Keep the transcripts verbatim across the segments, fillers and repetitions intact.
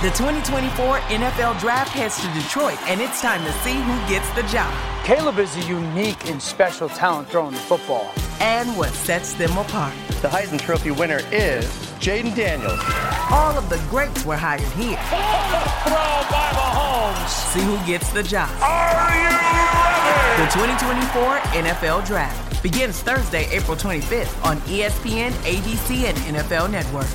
The twenty twenty-four N F L Draft heads to Detroit, and it's time to see who gets the job. Caleb is a unique and special talent throwing the football. And what sets them apart. The Heisman Trophy winner is Jaden Daniels. All of the greats were hired here. Throw by Mahomes. See who gets the job. Are you ready? The twenty twenty-four N F L Draft begins Thursday, April twenty-fifth on E S P N, A B C, and N F L Network.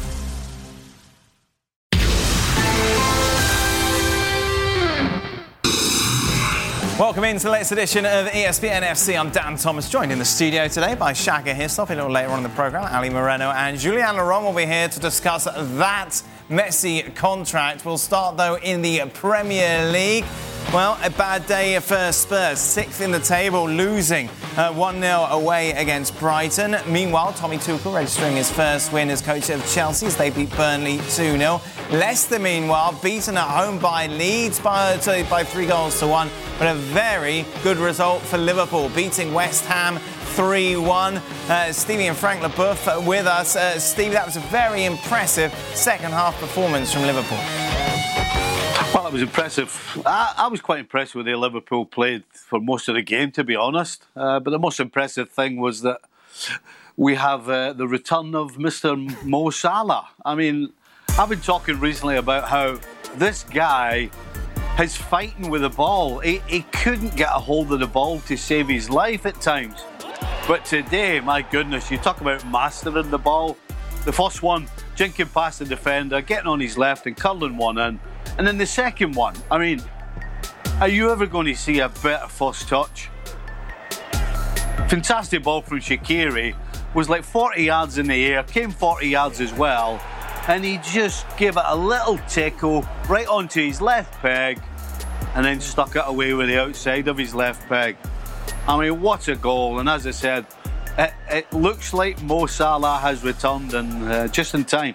Welcome into the latest edition of E S P N F C. I'm Dan Thomas, joined in the studio today by Shaka Hislop. A little later on in the programme, Ali Moreno and Julian Laurent will be here to discuss that Messi contract. We'll start, though, in the Premier League. Well, a bad day for Spurs, sixth in the table, losing uh, one nil away against Brighton. Meanwhile, Tommy Tuchel registering his first win as coach of Chelsea as they beat Burnley two nil. Leicester, meanwhile, beaten at home by Leeds by, uh, by three goals to one. But a very good result for Liverpool, beating West Ham three one. Uh, Stevie and Frank LeBoeuf with us. Uh, Stevie, that was a very impressive second half performance from Liverpool. Well, it was impressive. I, I was quite impressed with the Liverpool played for most of the game, to be honest. Uh, but the most impressive thing was that we have uh, the return of Mister Mo Salah. I mean, I've been talking recently about how this guy is fighting with the ball. He, he couldn't get a hold of the ball to save his life at times. But today, my goodness, you talk about mastering the ball. The first one, jinking past the defender, getting on his left and curling one in. And then the second one, I mean, are you ever going to see a better first touch? Fantastic ball from Shaqiri, was like forty yards in the air, came forty yards as well, and he just gave it a little tickle right onto his left peg and then stuck it away with the outside of his left peg. I mean, what a goal. And as I said, it, it looks like Mo Salah has returned and uh, just in time.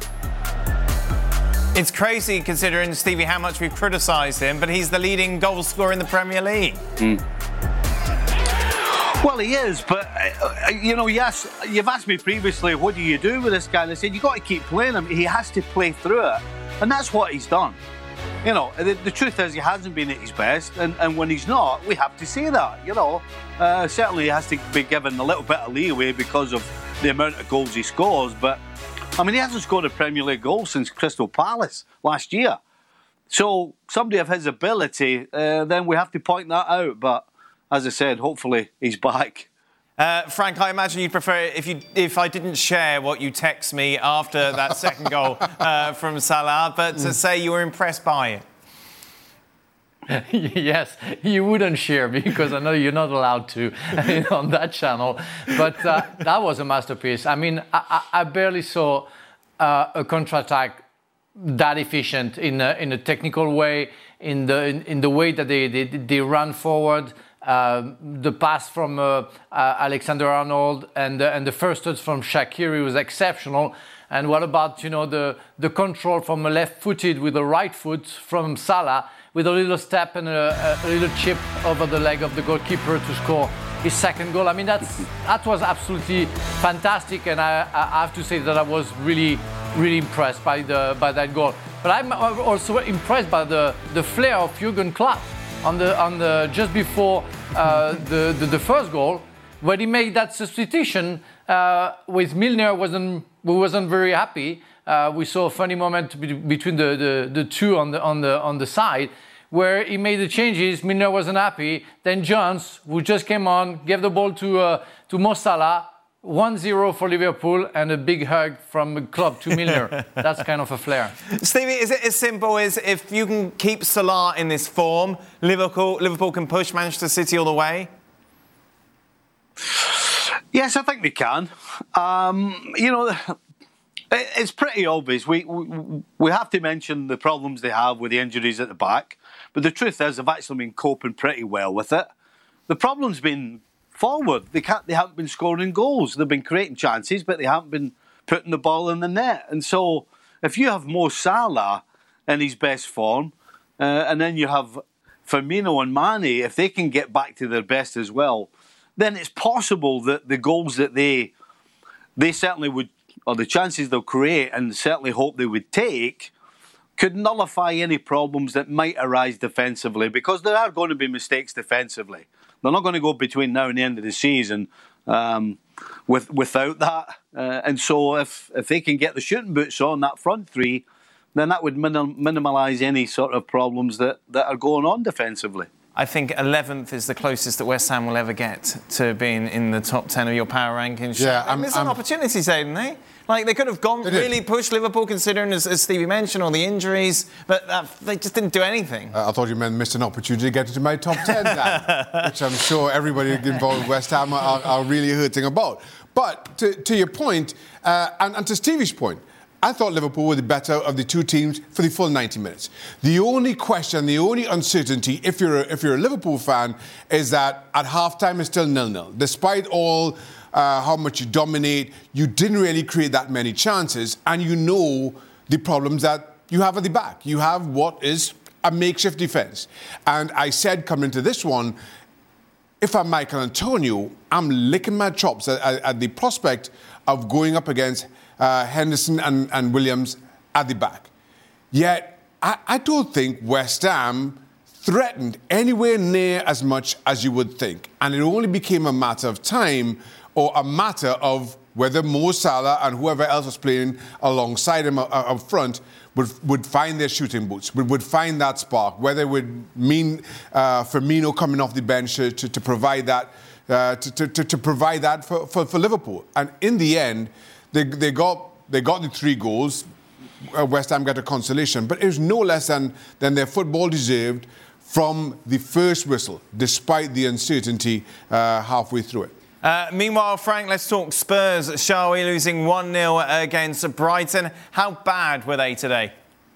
It's crazy considering, Stevie, how much we've criticised him, but he's the leading goal scorer in the Premier League. Mm. Well, he is, but, uh, you know, yes, you've asked me previously, what do you do with this guy? And I said, you've got to keep playing him. He has to play through it. And that's what he's done. You know, the, the truth is he hasn't been at his best, and, and when he's not, we have to say that, you know. Uh, certainly he has to be given a little bit of leeway because of the amount of goals he scores, but I mean, he hasn't scored a Premier League goal since Crystal Palace last year. So, somebody of his ability, uh, then we have to point that out. But, as I said, hopefully he's back. Uh, Frank, I imagine you'd prefer it if you if I didn't share what you text me after that second goal uh, from Salah, but to say you were impressed by it. Yes, you wouldn't share because I know you're not allowed to on that channel. But uh, that was a masterpiece. I mean, I, I barely saw uh, a counter-attack that efficient in a, in a technical way, in the in, in the way that they they, they run forward. Uh, the pass from uh, uh, Alexander Arnold and uh, and the first touch from Shaqiri was exceptional. And what about, you know, the the control from a left-footed with the right foot from Salah, with a little step and a, a little chip over the leg of the goalkeeper to score his second goal. I mean, that's that was absolutely fantastic, and I, I have to say that I was really, really impressed by the by that goal. But I'm also impressed by the, the flair of Jurgen Klopp on the on the just before uh, the, the the first goal, when he made that substitution uh, with Milner. wasn't we wasn't very happy. Uh, we saw a funny moment be- between the, the, the two on the on the on the side, where he made the changes. Milner wasn't happy. Then Jones, who just came on, gave the ball to uh, to Mo Salah. one zero for Liverpool and a big hug from Klopp to Milner. That's kind of a flair. Stevie, is it as simple as if you can keep Salah in this form, Liverpool Liverpool can push Manchester City all the way? Yes, I think they can. Um, you know, it's pretty obvious. We, we we have to mention the problems they have with the injuries at the back. But the truth is, they've actually been coping pretty well with it. The problem's been forward. They can't. They haven't been scoring goals. They've been creating chances, but they haven't been putting the ball in the net. And so, if you have Mo Salah in his best form, uh, and then you have Firmino and Mane, if they can get back to their best as well, then it's possible that the goals that they they certainly would, or the chances they'll create, and certainly hope they would take, could nullify any problems that might arise defensively, because there are going to be mistakes defensively. They're not going to go between now and the end of the season um, with, without that. Uh, and so if, if they can get the shooting boots on that front three, then that would minim- minimise any sort of problems that, that are going on defensively. I think eleventh is the closest that West Ham will ever get to being in the top ten of your power rankings. Yeah, I'm, There's I'm, an opportunity, Aidan, eh? Like, they could have gone really pushed Liverpool, considering, as, as Stevie mentioned, all the injuries, but uh, they just didn't do anything. Uh, I thought you meant missed an opportunity to get into my top ten, Dan, which I'm sure everybody involved with West Ham are, are really hurting about. But to, to your point, uh, and, and to Stevie's point, I thought Liverpool were the better of the two teams for the full ninety minutes. The only question, the only uncertainty, if you're a, if you're a Liverpool fan, is that at halftime it's still nil-nil. Despite all uh, how much you dominate, you didn't really create that many chances, and you know the problems that you have at the back. You have what is a makeshift defence. And I said coming into this one, if I'm Michael Antonio, I'm licking my chops at, at, at the prospect of going up against Uh, Henderson and, and Williams at the back. Yet, I, I don't think West Ham threatened anywhere near as much as you would think. And it only became a matter of time, or a matter of whether Mo Salah and whoever else was playing alongside him up, up front would, would find their shooting boots, would, would find that spark, whether it would mean uh, Firmino coming off the bench to, to, to provide that, uh, to, to, to provide that for, for, for Liverpool. And in the end, They, they got they got the three goals. Uh, West Ham got a consolation, but it was no less than, than their football deserved from the first whistle, despite the uncertainty uh, halfway through it. Uh, meanwhile, Frank, let's talk Spurs. Shall we? Losing one nil against Brighton. How bad were they today?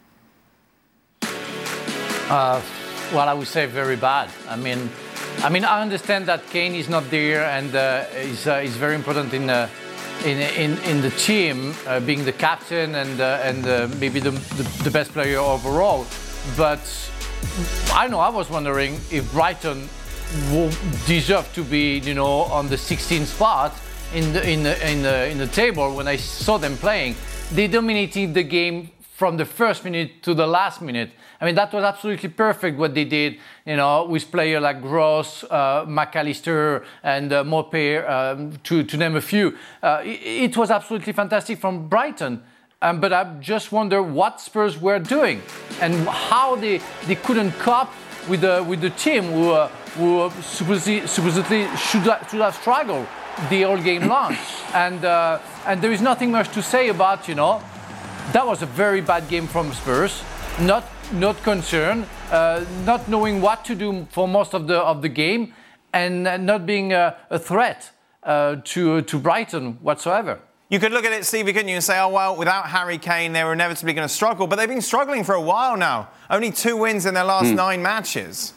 Uh, well, I would say very bad. I mean, I mean, I understand that Kane is not there and uh, is uh, is very important in. Uh, In, in, in the team, uh, being the captain and uh, and uh, maybe the, the the best player overall, but I know I was wondering if Brighton deserved to be, you know, on the sixteenth spot in the in the in the in the table. When I saw them playing, they dominated the game from the first minute to the last minute. I mean, that was absolutely perfect what they did, you know, with players like Gross, uh, McAllister, and uh, Maupay, um, to, to name a few. Uh, it, it was absolutely fantastic from Brighton. Um, but I just wonder what Spurs were doing and how they, they couldn't cope with the, with the team who, uh, who supposedly, supposedly should, should have struggled the whole game long. And, uh, and there is nothing much to say about, you know, that was a very bad game from Spurs. Not not concerned, uh, not knowing what to do for most of the of the game, and uh, not being a, a threat uh, to to Brighton whatsoever. You could look at it, Stevie, couldn't you, and say, oh, well, without Harry Kane, they were inevitably going to struggle. But they've been struggling for a while now. Only two wins in their last mm. nine matches.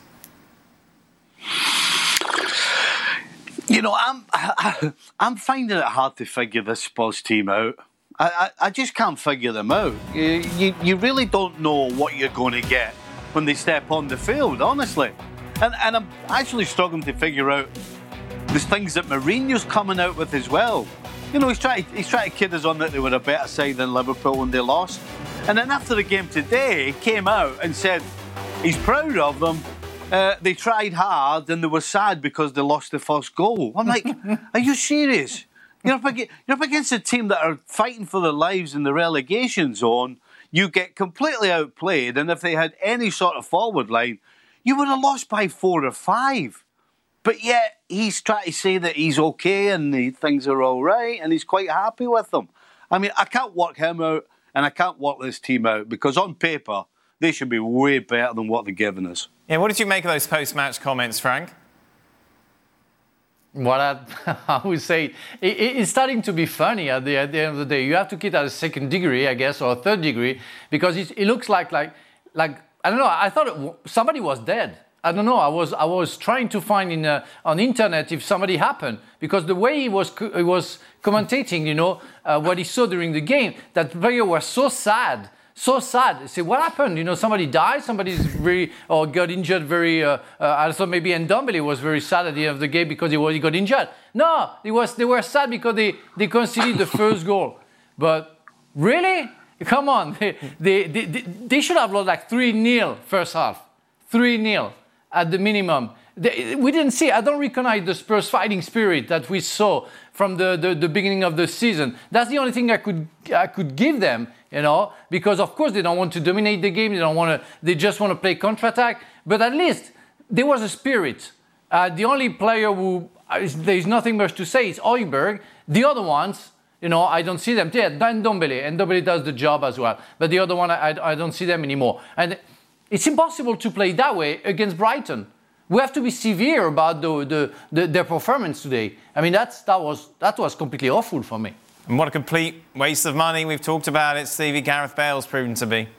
You know, I'm I, I'm finding it hard to figure this Spurs team out. I, I, I just can't figure them out. You, you, you really don't know what you're going to get when they step on the field, honestly. And, and I'm actually struggling to figure out the things that Mourinho's coming out with as well. You know, he's trying, he's trying to kid us on that they were a better side than Liverpool when they lost. And then after the game today, he came out and said he's proud of them. Uh, they tried hard and they were sad because they lost the first goal. I'm like, are you serious? You're up, against, you're up against a team that are fighting for their lives in the relegation zone. You get completely outplayed, and if they had any sort of forward line, you would have lost by four or five. But yet, he's trying to say that he's okay and he, things are all right, and he's quite happy with them. I mean, I can't work him out, and I can't work this team out, because on paper, they should be way better than what they're giving us. Yeah, what did you make of those post-match comments, Frank? What I, I would say, it, it's starting to be funny at the, at the end of the day. You have to keep it at a second degree, I guess, or a third degree, because it, it looks like, like, like I don't know. I thought it, somebody was dead. I don't know. I was, I was trying to find in uh, on the internet if somebody happened, because the way he was, he was commentating, you know, uh, what he saw during the game, that player was so sad. So sad. I say, what happened? You know, somebody died, somebody's very, or got injured very, uh, uh, I thought maybe Ndombele was very sad at the end of the game because he, was, he got injured. No, it was, they were sad because they, they conceded the first goal. But really? Come on, they, they, they, they should have lost like three nil first half. three nil at the minimum. They, we didn't see, I don't recognize the Spurs fighting spirit that we saw from the, the, the beginning of the season. That's the only thing I could I could give them, you know, because of course they don't want to dominate the game, they don't want to, they just want to play counter-attack, but at least there was a spirit. Uh, the only player who, uh, is, there's nothing much to say is Højbjerg. The other ones, you know, I don't see them. Yeah, Dan Ndombele, and Ndombele does the job as well. But the other one, I, I don't see them anymore. And it's impossible to play that way against Brighton. We have to be severe about the, the, the, their performance today. I mean, that's, that, was, that was completely awful for me. And what a complete waste of money. We've talked about it, Stevie. Gareth Bale's proven to be.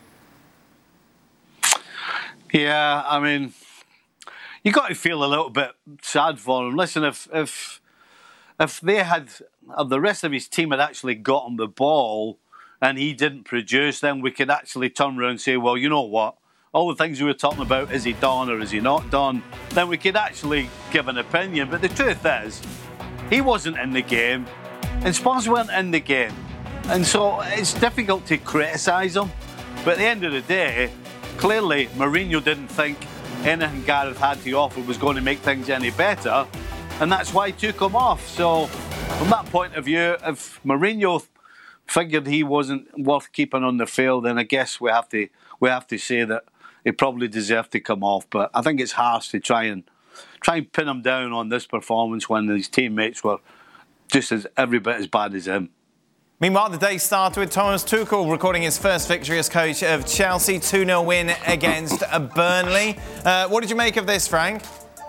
Yeah, I mean, you got to feel a little bit sad for him. Listen, if if if they had, if the rest of his team had actually got him the ball and he didn't produce, then we could actually turn around and say, well, you know what? All the things we were talking about, is he done or is he not done? Then we could actually give an opinion. But the truth is, he wasn't in the game, and Spurs weren't in the game. And so it's difficult to criticise him. But at the end of the day, clearly Mourinho didn't think anything Gareth had to offer was going to make things any better, and that's why he took him off. So from that point of view, if Mourinho figured he wasn't worth keeping on the field, then I guess we have to we have to say that he probably deserved to come off. But I think it's harsh to try and try and pin him down on this performance when his teammates were just as every bit as bad as him. Meanwhile, the day started with Thomas Tuchel recording his first victory as coach of Chelsea, two nil win against Burnley. Uh, what did you make of this, Frank?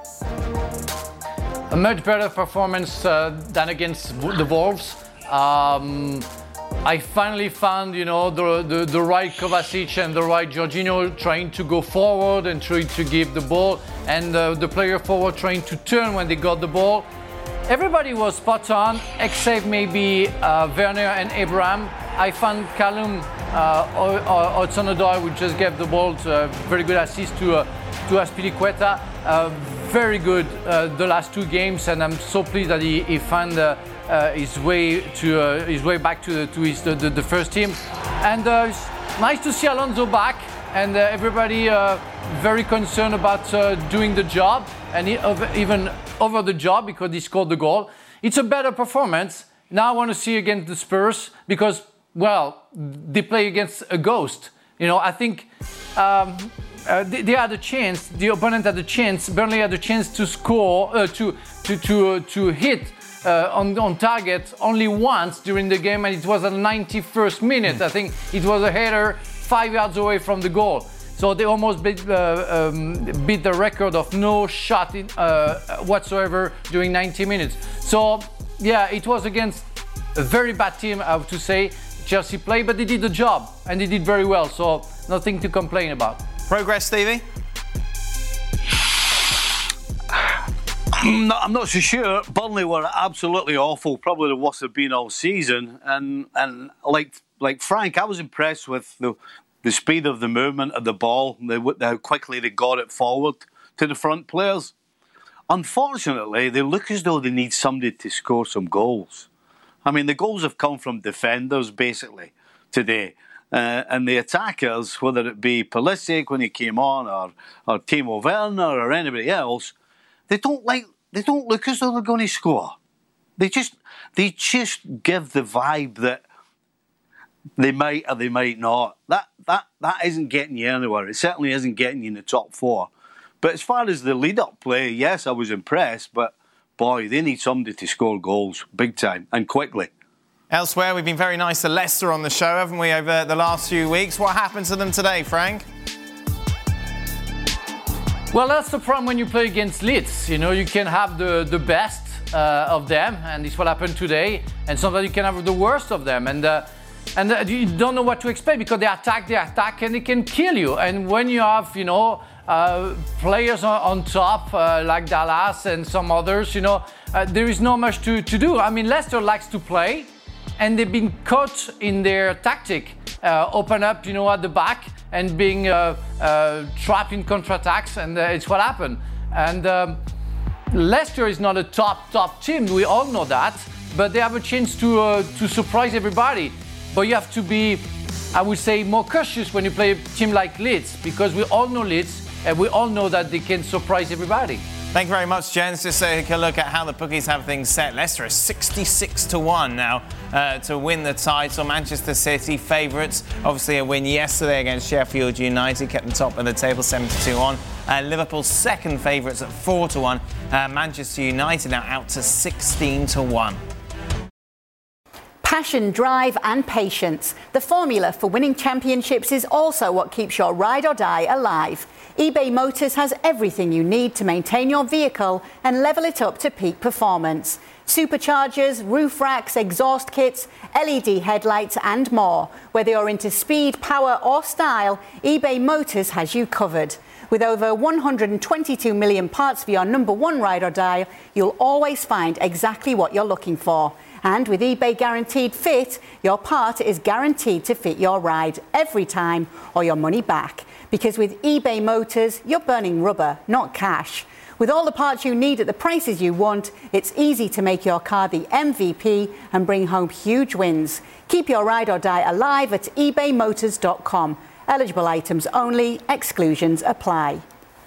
A much better performance uh, than against the Wolves. Um, I finally found, you know, the, the, the right Kovacic and the right Jorginho trying to go forward and trying to give the ball, and uh, the player forward trying to turn when they got the ball. Everybody was spot on, except maybe uh, Werner and Abraham. I found Callum uh, Hudson-Odoi, who just gave the ball to a very good assist to uh, to Azpilicueta. Uh, very good uh, the last two games, and I'm so pleased that he, he found uh, uh, his way to uh, his way back to to his the, the, the first team. And uh, it's nice to see Alonso back, and uh, everybody uh, very concerned about uh, doing the job, and he, uh, even. over the job because he scored the goal. It's a better performance. Now I want to see against the Spurs because, well, they play against a ghost. You know, I think um, uh, they, they had a chance, the opponent had a chance, Burnley had a chance to score, uh, to, to, to, uh, to hit uh, on, on target only once during the game, and it was at the ninety-first minute. I think it was a header five yards away from the goal. So they almost beat, uh, um, beat the record of no shot in, uh, whatsoever during ninety minutes. So, yeah, it was against a very bad team, I have to say, Chelsea play, but they did the job, and they did very well, so nothing to complain about. Progress, Stevie? I'm not, I'm not so sure. Burnley were absolutely awful, probably the worst they've been all season. And, and like, like Frank, I was impressed with the... the speed of the movement of the ball, the, how quickly they got it forward to the front players. Unfortunately, they look as though they need somebody to score some goals. I mean, the goals have come from defenders, basically, today. Uh, and the attackers, whether it be Pulisic when he came on, or, or Timo Werner, or anybody else, they don't like. They don't look as though they're going to score. They just, they just give the vibe that they might or they might not. That that that isn't getting you anywhere. It certainly isn't getting you in the top four. But as far as the lead-up play, yes, I was impressed. But boy, they need somebody to score goals big time and quickly. Elsewhere, we've been very nice to Leicester on the show, haven't we, over the last few weeks? What happened to them today, Frank? Well, that's the problem when you play against Leeds. You know, you can have the the best uh, of them, and it's what happened today. And sometimes you can have the worst of them, and. Uh, And uh, you don't know what to expect because they attack, they attack, and they can kill you. And when you have, you know, uh, players on, on top uh, like Dallas and some others, you know, uh, there is not much to, to do. I mean, Leicester likes to play, and they've been caught in their tactic, uh, open up, you know, at the back and being uh, uh, trapped in counterattacks, and uh, it's what happened. And um, Leicester is not a top, top team. We all know that, but they have a chance to uh, to surprise everybody. But you have to be I would say, more cautious when you play a team like Leeds, because we all know Leeds and we all know that they can surprise everybody. Thank you very much, gents. Just take a look at how the bookies have things set. Leicester is sixty-six to one now uh, to win the title. Manchester City favourites. Obviously a win yesterday against Sheffield United, kept them top of the table, seventy-two on. Uh, Liverpool second favourites at four to one. Uh, Manchester United now out to sixteen to one. Passion, drive and patience. The formula for winning championships is also what keeps your ride or die alive. eBay Motors has everything you need to maintain your vehicle and level it up to peak performance. Superchargers, roof racks, exhaust kits, L E D headlights and more. Whether you're into speed, power or style, eBay Motors has you covered. With over one hundred twenty-two million parts for your number one ride or die, you'll always find exactly what you're looking for. And with eBay Guaranteed Fit, your part is guaranteed to fit your ride every time or your money back. Because with eBay Motors, you're burning rubber, not cash. With all the parts you need at the prices you want, it's easy to make your car the M V P and bring home huge wins. Keep your ride or die alive at ebay motors dot com. Eligible items only, exclusions apply.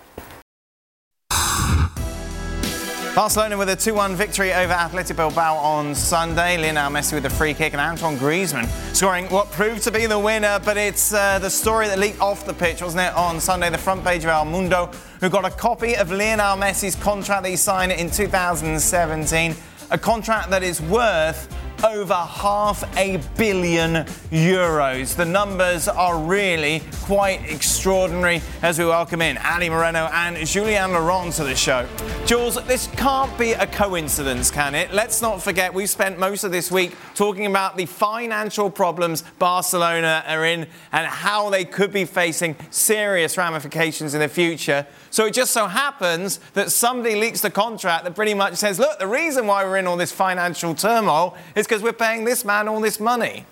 Barcelona with a two one victory over Athletic Bilbao on Sunday. Lionel Messi with a free kick and Antoine Griezmann scoring what proved to be the winner. But it's uh, the story that leaked off the pitch, wasn't it, on Sunday? The front page of El Mundo, who got a copy of Lionel Messi's contract that he signed in two thousand seventeen. A contract that is worth over half a billion euros. The numbers are really quite extraordinary as we welcome in Ali Moreno and Julien Laurent to the show. Jules, this can't be a coincidence, can it? Let's not forget we've spent most of this week talking about the financial problems Barcelona are in and how they could be facing serious ramifications in the future. So it just so happens that somebody leaks the contract that pretty much says, look, the reason why we're in all this financial turmoil is because we're paying this man all this money.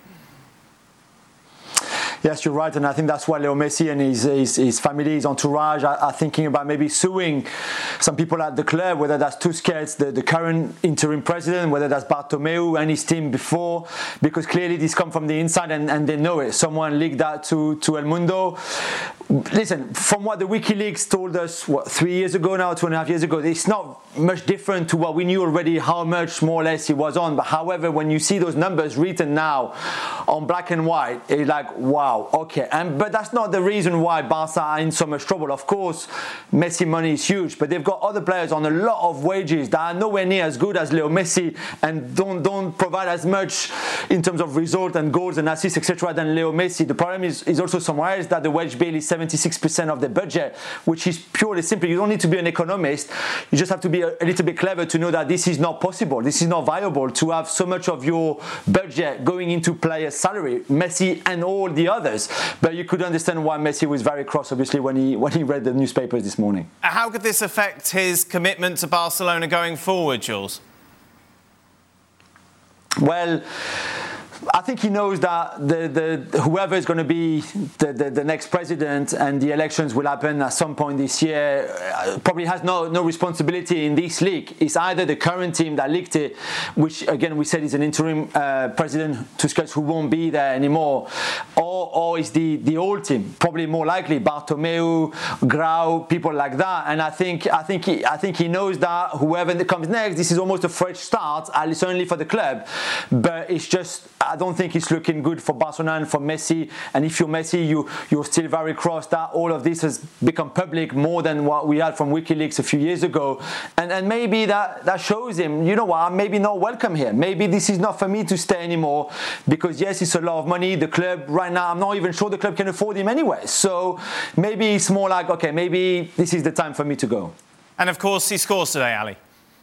Yes, you're right, and I think that's why Leo Messi and his, his, his family, his entourage are, are thinking about maybe suing some people at the club, whether that's Tusquets, the, the current interim president, whether that's Bartomeu and his team before, because clearly this comes from the inside and, and they know it. Someone leaked that to, to El Mundo. Listen, from what the WikiLeaks told us, what, three years ago now, two and a half years ago, it's not much different to what we knew already, how much more or less he was on. But however, when you see those numbers written now on black and white, it's like, wow, okay. And but that's not the reason why Barca are in so much trouble. Of course, Messi money is huge, but they've got other players on a lot of wages that are nowhere near as good as Leo Messi and don't don't provide as much in terms of result and goals and assists, et cetera, than Leo Messi. The problem is, is also somewhere else that the wage bill is seventy-six percent of the budget, which is purely simple. You don't need to be an economist. You just have to be a, a little bit clever to know that this is not possible. This is not viable to have so much of your budget going into players' salary, Messi and all the others. But you could understand why Messi was very cross, obviously, when he when he read the newspapers this morning. How could this affect his commitment to Barcelona going forward, Jules? Well, I think he knows that the, the whoever is going to be the, the, the next president and the elections will happen at some point this year uh, probably has no, no responsibility in this leak. It's either the current team that leaked it, which again we said is an interim uh, president Tusquets who won't be there anymore, or, or it's the, the old team, probably more likely Bartomeu, Grau, people like that. And I think I think he, I think he knows that whoever comes next, this is almost a fresh start, at least only for the club. But it's just, I don't think it's looking good for Barcelona and for Messi. And if you're Messi, you, you're still very cross that all of this has become public more than what we had from WikiLeaks a few years ago. And, and maybe that, that shows him, you know what, I'm maybe not welcome here. Maybe this is not for me to stay anymore because, yes, it's a lot of money. The club right now, I'm not even sure the club can afford him anyway. So maybe it's more like, okay, maybe this is the time for me to go. And, of course, he scores today, Ali.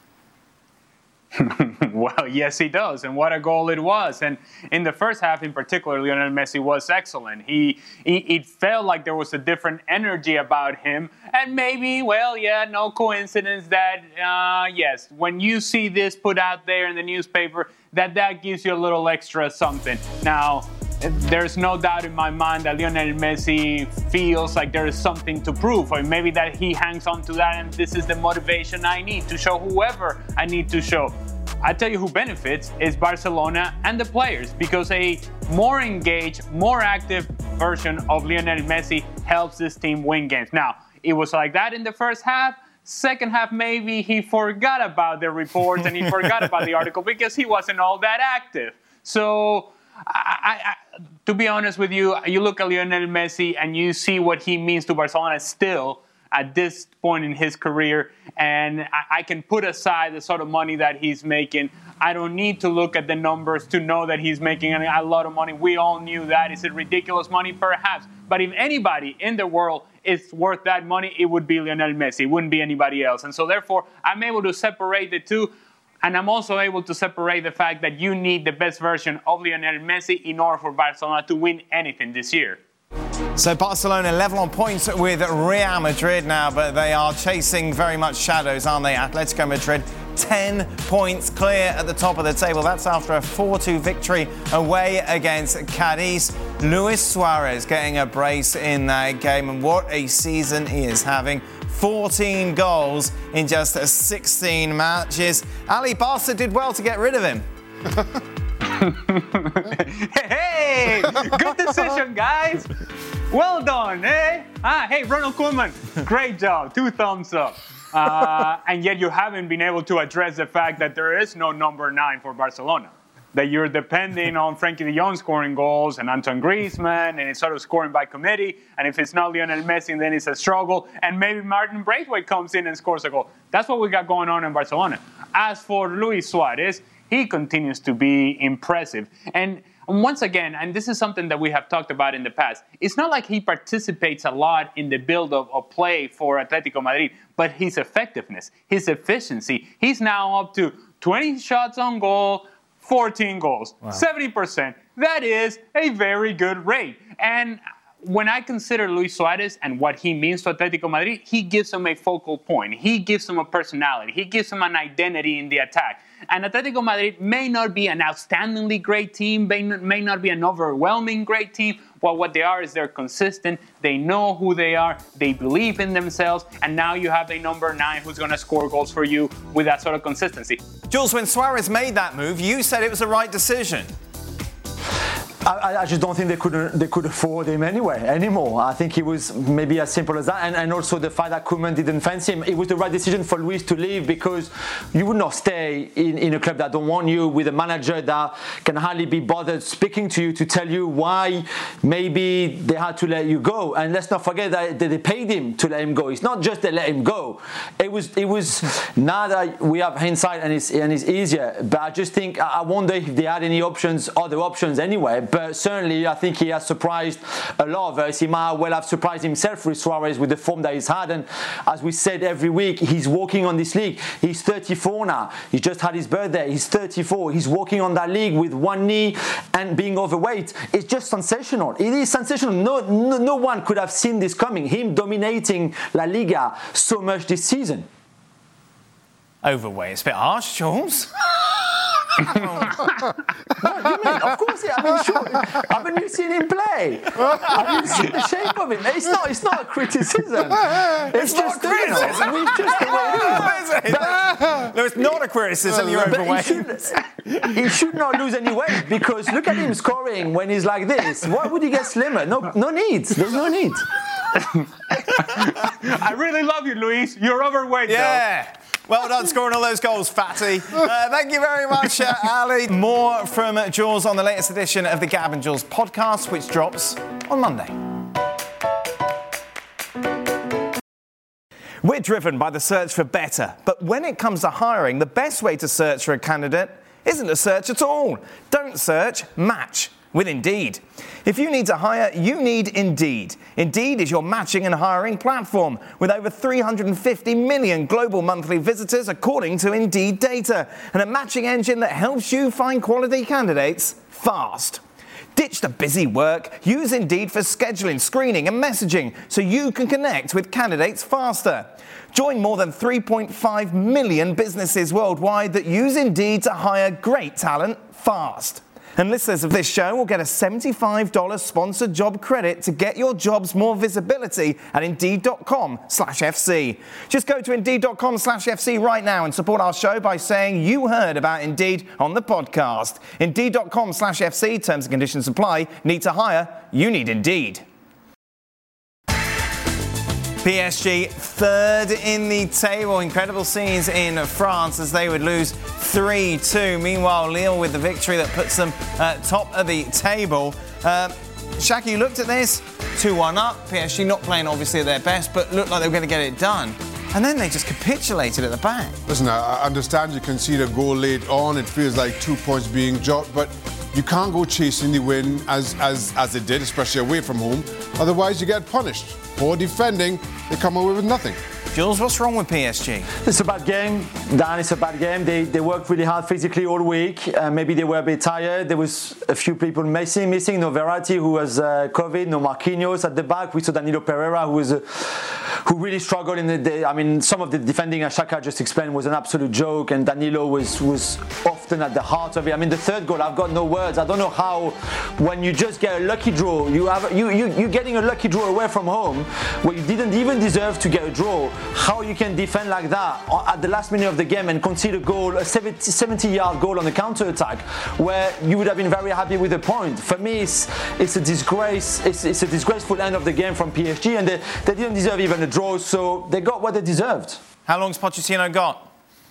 Well, yes, he does. And what a goal it was. And in the first half in particular, Lionel Messi was excellent. He, he It felt like there was a different energy about him. And maybe, well, yeah, no coincidence that, uh, yes, when you see this put out there in the newspaper, that that gives you a little extra something. Now, there's no doubt in my mind that Lionel Messi feels like there is something to prove, or maybe that he hangs on to that and this is the motivation I need to show whoever I need to show. I tell you who benefits is Barcelona and the players, because a more engaged, more active version of Lionel Messi helps this team win games. Now, it was like that in the first half. Second half, maybe he forgot about the reports and he forgot about the article because he wasn't all that active. So, I, I, to be honest with you, you look at Lionel Messi and you see what he means to Barcelona still at this point in his career, and I, I can put aside the sort of money that he's making. I don't need to look at the numbers to know that he's making a lot of money. We all knew that. Is it ridiculous money? Perhaps. But if anybody in the world is worth that money, it would be Lionel Messi. It wouldn't be anybody else. And so therefore, I'm able to separate the two. And I'm also able to separate the fact that you need the best version of Lionel Messi in order for Barcelona to win anything this year. So Barcelona level on points with Real Madrid now, but they are chasing very much shadows, aren't they? Atletico Madrid, ten points clear at the top of the table. That's after a four two victory away against Cadiz. Luis Suarez getting a brace in that game, and what a season he is having. fourteen goals in just sixteen matches. Ali, Barca did well to get rid of him. Hey, good decision, guys. Well done, eh? Ah, hey, Ronald Koeman, great job. Two thumbs up. Uh, and yet you haven't been able to address the fact that there is no number nine for Barcelona. That you're depending on Frankie de Jong scoring goals and Antoine Griezmann, and it's sort of scoring by committee. And if it's not Lionel Messi, then it's a struggle. And maybe Martin Braithwaite comes in and scores a goal. That's what we got going on in Barcelona. As for Luis Suarez, he continues to be impressive. And once again, and this is something that we have talked about in the past, it's not like he participates a lot in the build of, of play for Atletico Madrid, but his effectiveness, his efficiency, he's now up to twenty shots on goal, fourteen goals, wow. seventy percent. That is a very good rate. And when I consider Luis Suarez and what he means to Atletico Madrid, he gives them a focal point. He gives them a personality. He gives them an identity in the attack. And Atletico Madrid may not be an outstandingly great team, may may not be an overwhelming great team. Well, what they are is they're consistent. They know who they are. They believe in themselves. And now you have a number nine who's going to score goals for you with that sort of consistency. Jules, when Suarez made that move, you said it was the right decision. I, I just don't think they could they could afford him anyway anymore. I think it was maybe as simple as that, and, and also the fact that Koeman didn't fancy him. It was the right decision for Luis to leave, because you would not stay in, in a club that don't want you, with a manager that can hardly be bothered speaking to you to tell you why maybe they had to let you go. And let's not forget that they paid him to let him go. It's not just they let him go. It was it was now that we have hindsight and it's and it's easier. But I just think I wonder if they had any options, other options anyway. But certainly, I think he has surprised a lot of us. He might well have surprised himself with Suarez with the form that he's had. And as we said every week, he's walking on this league. He's thirty-four now. He just had his birthday. He's thirty-four. He's walking on that league with one knee and being overweight. It's just sensational. It is sensational. No, no, no one could have seen this coming. Him dominating La Liga so much this season. Overweight. It's a bit harsh, Jules. What do you mean? Of course, I mean, sure. Haven't you seen him play? Have you seen the shape of him? It's not. It's not a criticism. It's, it's just not criticism. You know, it's just the way it is. But, no, it's not a criticism. You're overweight. He should, he should not lose any weight, because look at him scoring when he's like this. Why would he get slimmer? No, no need. There's no need. I really love you, Luis. You're overweight, yeah. though. Well done scoring all those goals, fatty. Uh, thank you very much, uh, Ali. More from Jules on the latest edition of the Gab and Jules podcast, which drops on Monday. We're driven by the search for better, but when it comes to hiring, the best way to search for a candidate isn't to search at all. Don't search, match with Indeed. If you need to hire, you need Indeed. Indeed is your matching and hiring platform with over three hundred fifty million global monthly visitors according to Indeed data, and a matching engine that helps you find quality candidates fast. Ditch the busy work. Use Indeed for scheduling, screening and messaging so you can connect with candidates faster. Join more than three point five million businesses worldwide that use Indeed to hire great talent fast. And listeners of this show will get a seventy-five dollars sponsored job credit to get your jobs more visibility at Indeed.com slash FC. Just go to Indeed.com slash FC right now and support our show by saying you heard about Indeed on the podcast. Indeed.com slash FC. Terms and conditions apply. Need to hire? You need Indeed. P S G third in the table. Incredible scenes in France as they would lose three two. Meanwhile, Lille with the victory that puts them uh, top of the table. Uh, Shaq, you looked at this, two one up. P S G not playing obviously at their best, but looked like they were going to get it done. And then they just capitulated at the back. Listen, I understand you concede a goal late on. It feels like two points being dropped, but you can't go chasing the win as, as, as it did, especially away from home. Otherwise, you get punished. Poor defending, they come away with nothing. Jules, what's wrong with P S G? It's a bad game, Dan. It's a bad game. They they worked really hard physically all week. Uh, maybe they were a bit tired. There was a few people missing. Missing no Verratti, who was uh, COVID. No Marquinhos at the back. We saw Danilo Pereira, who was uh, who really struggled in the day. I mean, some of the defending, as Xhaka just explained, was an absolute joke, and Danilo was was often at the heart of it. I mean, the third goal, I've got no words. I don't know how, when you just get a lucky draw, you have you you you're getting a lucky draw away from home, where you didn't even deserve to get a draw. How you can defend like that at the last minute of the game and concede a goal, a seventy-yard goal on the counter-attack, where you would have been very happy with the point. For me, it's, it's a disgrace. It's, it's a disgraceful end of the game from P S G, and they, they didn't deserve even a draw, so they got what they deserved. How long's Pochettino got?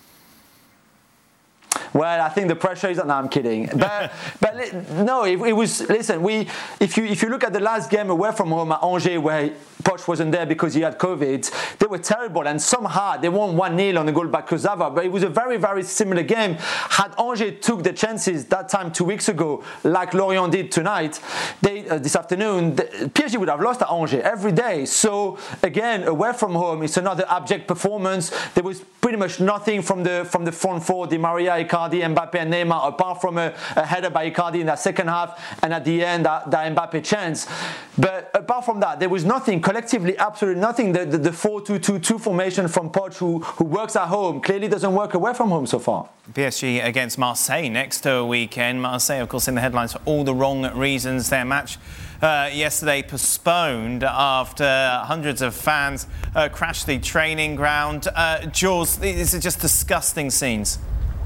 Well, I think the pressure is. No, I'm kidding. But but no, it, it was. Listen, we if you if you look at the last game away from home at Angers, where Poch wasn't there because he had COVID, they were terrible, and somehow they won one nil on the goal by Kurzawa. But it was a very very similar game. Had Angers took the chances that time two weeks ago, like Lorient did tonight, they uh, this afternoon, the, P S G would have lost at Angers every day. So again, away from home, it's another abject performance. There was pretty much nothing from the from the front four, Di Maria, Icardi, Mbappe and Neymar, apart from a, a header by Icardi in that second half, and at the end that, that Mbappe chance. But apart from that, there was nothing collectively, absolutely nothing. The, the, the four two two two formation from Poch, who, who works at home, clearly doesn't work away from home so far. P S G against Marseille next weekend. Marseille, of course, in the headlines for all the wrong reasons. Their match uh, yesterday postponed after hundreds of fans uh, crashed the training ground. Uh, Jules, these are just disgusting scenes.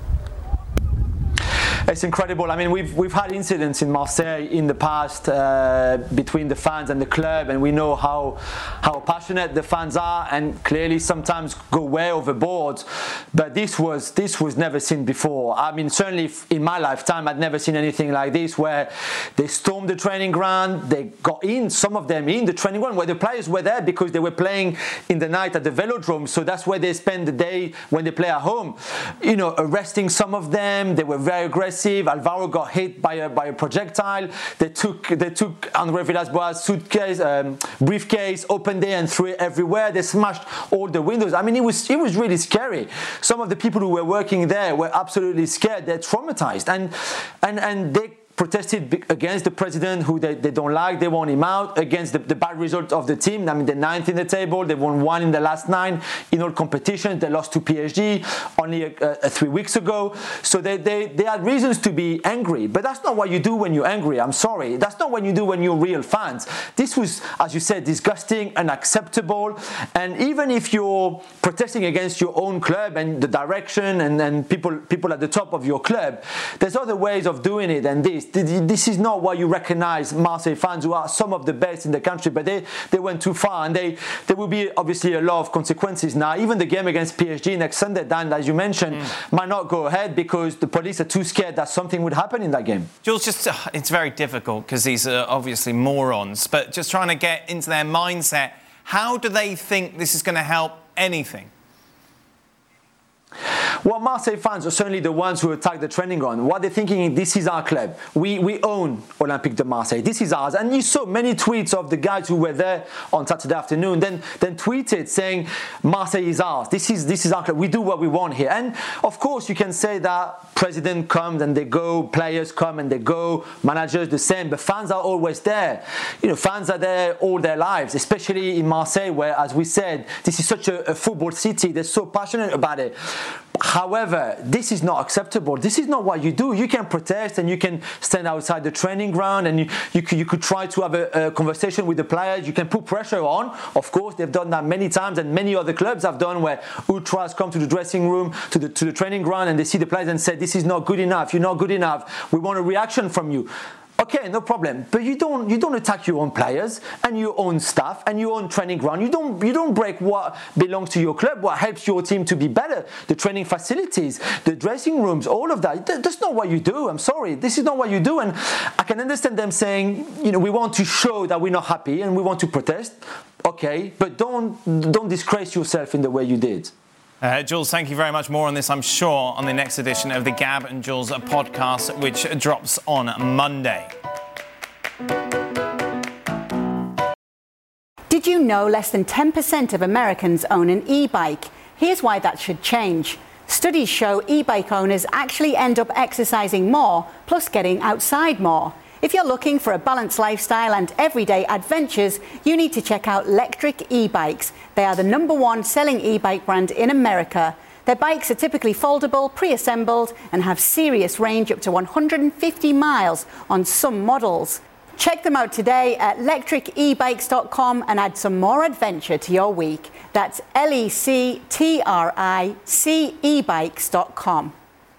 It's incredible. I mean, we've we've had incidents in Marseille in the past uh, between the fans and the club, and we know how how passionate the fans are, and clearly sometimes go way overboard. But this was this was never seen before. I mean, certainly in my lifetime, I'd never seen anything like this, where they stormed the training ground, they got in, some of them in the training ground, where the players were there because they were playing in the night at the Velodrome, so that's where they spend the day when they play at home. You know, arresting some of them. They were very aggressive. Alvaro got hit by a by a projectile. They took they took André Villas-Boas' suitcase, um, briefcase, opened it and threw it everywhere. They smashed all the windows. I mean, it was it was really scary. Some of the people who were working there were absolutely scared. They're traumatized, and and and they protested against the president, who they, they don't like. They want him out, against the, the bad result of the team. I mean, they're ninth in the table. They won one in the last nine in all competitions. They lost to P S G only a, a, a three weeks ago. So they, they, they had reasons to be angry. But that's not what you do when you're angry. I'm sorry. That's not what you do when you're real fans. This was, as you said, disgusting, unacceptable. And even if you're protesting against your own club and the direction and, and people, people at the top of your club, there's other ways of doing it than this. This is not what you recognize Marseille fans, who are some of the best in the country, but they, they went too far, and they there will be obviously a lot of consequences now. Even the game against P S G next Sunday, Dan, as you mentioned, mm. might not go ahead because the police are too scared that something would happen in that game. Jules, just uh, it's very difficult because these are obviously morons, but just trying to get into their mindset. How do they think this is going to help anything? Well, Marseille fans are certainly the ones who attack the training ground. What they're thinking is, this is our club. We we own Olympique de Marseille. This is ours. And you saw many tweets of the guys who were there on Saturday afternoon, then then tweeted saying, Marseille is ours. This is this is our club. We do what we want here. And of course, you can say that president comes and they go, players come and they go, managers the same, but fans are always there. You know, fans are there all their lives, especially in Marseille, where, as we said, this is such a, a football city. They're so passionate about it. However, this is not acceptable. This is not what you do. You can protest and you can stand outside the training ground and you, you, could, you could try to have a, a conversation with the players. You can put pressure on. Of course, they've done that many times and many other clubs have done where ultras come to the dressing room, to the, to the training ground and they see the players and say, this is not good enough. You're not good enough. We want a reaction from you. Okay, no problem. But you don't you don't attack your own players and your own staff and your own training ground. You don't you don't break what belongs to your club, what helps your team to be better. The training facilities, the dressing rooms, all of that. That's not what you do. I'm sorry. This is not what you do. And I can understand them saying, you know, we want to show that we're not happy and we want to protest. Okay, but don't don't disgrace yourself in the way you did. Uh, Jules, thank you very much. More on this, I'm sure, on the next edition of the Gab and Jules podcast, which drops on Monday. Did you know less than ten percent of Americans own an e-bike? Here's why that should change. Studies show e-bike owners actually end up exercising more, plus getting outside more. If you're looking for a balanced lifestyle and everyday adventures, you need to check out Lectric e-bikes. They are the number one selling e-bike brand in America. Their bikes are typically foldable, pre-assembled, and have serious range up to one hundred fifty miles on some models. Check them out today at lectric e bikes dot com and add some more adventure to your week. That's L E C T R I C e bikes dot com.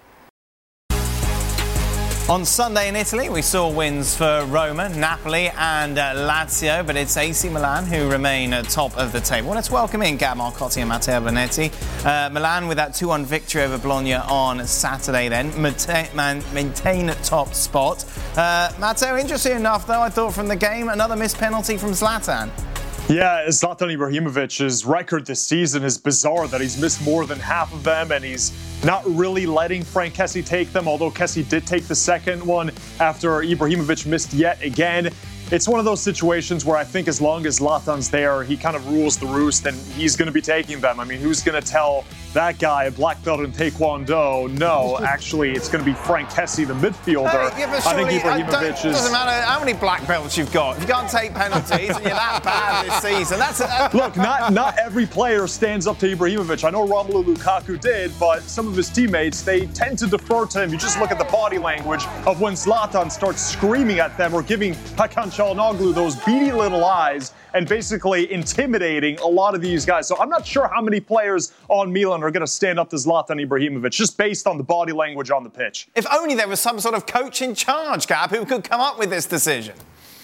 On Sunday in Italy, we saw wins for Roma, Napoli and uh, Lazio, but it's A C Milan who remain at top of the table. Let's welcome in Gab Marcotti and Matteo Bonetti. Uh, Milan with that two one victory over Bologna on Saturday then, maintain, maintain top spot. Uh, Matteo, interesting enough though, I thought from the game, another missed penalty from Zlatan. Yeah, Zlatan Ibrahimovic's record this season is bizarre that he's missed more than half of them and he's not really letting Frank Kessie take them, although Kessie did take the second one after Ibrahimovic missed yet again. It's one of those situations where I think as long as Zlatan's there, he kind of rules the roost and he's going to be taking them. I mean, who's going to tell that guy, a black belt in Taekwondo, no, actually, it's going to be Frank Kessie, the midfielder. Uh, yeah, but surely, I think Ibrahimovic is... It doesn't matter how many black belts you've got. If you can't take penalties and you're that bad this season, that's... A, Look, not not every player stands up to Ibrahimovic. I know Romelu Lukaku did, but some of his teammates, they tend to defer to him. You just look at the body language of when Zlatan starts screaming at them or giving Hakan Çalhanoğlu those beady little eyes and basically intimidating a lot of these guys. So I'm not sure how many players on Milan are going to stand up to Zlatan Ibrahimovic, just based on the body language on the pitch. If only there was some sort of coach in charge, Gab, who could come up with this decision.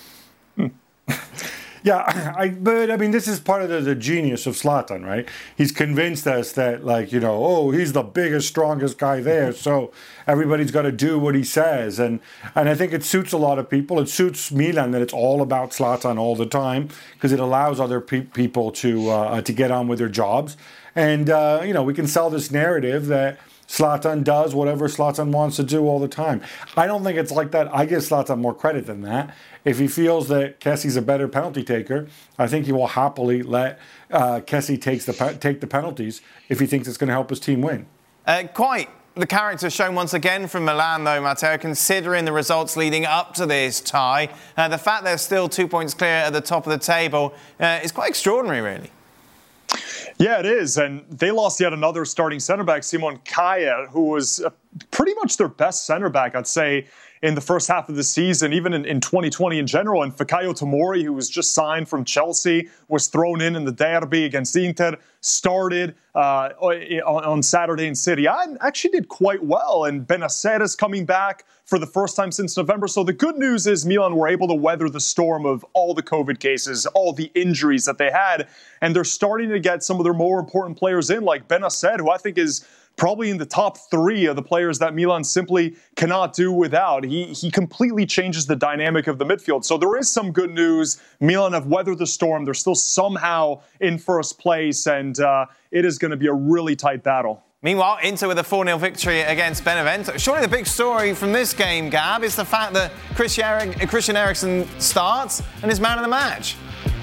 Yeah, I, but I mean, this is part of the, the genius of Zlatan, right? He's convinced us that, like, you know, oh, he's the biggest, strongest guy there, so everybody's got to do what he says. And and I think it suits a lot of people. It suits Milan that it's all about Zlatan all the time because it allows other pe- people to uh, to get on with their jobs. And, uh, you know, we can sell this narrative that Zlatan does whatever Zlatan wants to do all the time. I don't think it's like that. I give Zlatan more credit than that. If he feels that Kessie's a better penalty taker, I think he will happily let uh, Kessie takes the pe- take the penalties if he thinks it's going to help his team win. Uh, quite the character shown once again from Milan, though, Matteo, considering the results leading up to this tie. Uh, the fact they're still two points clear at the top of the table uh, is quite extraordinary, really. Yeah, it is. And they lost yet another starting center back, Simon Kjaer, who was uh, pretty much their best center back, I'd say, in the first half of the season, even in, in twenty twenty in general. And Fikayo Tomori, who was just signed from Chelsea, was thrown in in the derby against Inter, started uh, on, on Saturday in Serie A and actually did quite well. And Benacer is coming back for the first time since November. So the good news is Milan were able to weather the storm of all the COVID cases, all the injuries that they had. And they're starting to get some of their more important players in, like Benacer, who I think is probably in the top three of the players that Milan simply cannot do without. He he completely changes the dynamic of the midfield. So there is some good news. Milan have weathered the storm. They're still somehow in first place, and uh, it is going to be a really tight battle. Meanwhile, Inter with a four nil victory against Benevento. Surely the big story from this game, Gab, is the fact that Christian Eriksen starts and is man of the match.